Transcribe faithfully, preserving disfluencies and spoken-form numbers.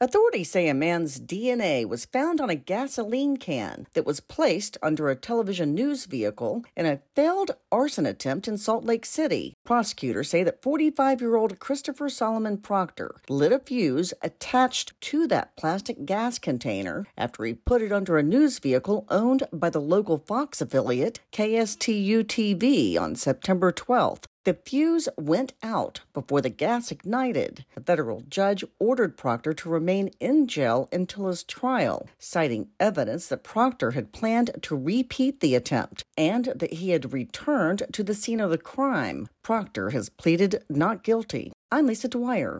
Authorities say a man's D N A was found on a gasoline can that was placed under a television news vehicle in a failed arson attempt in Salt Lake City. Prosecutors say that forty-five-year-old Christopher Solomon Proctor lit a fuse attached to that plastic gas container after he put it under a news vehicle owned by the local Fox affiliate K S T U T V on September twelfth. The fuse went out before the gas ignited. A federal judge ordered Proctor to remain in jail until his trial, citing evidence that Proctor had planned to repeat the attempt and that he had returned to the scene of the crime. Proctor has pleaded not guilty. I'm Lisa Dwyer.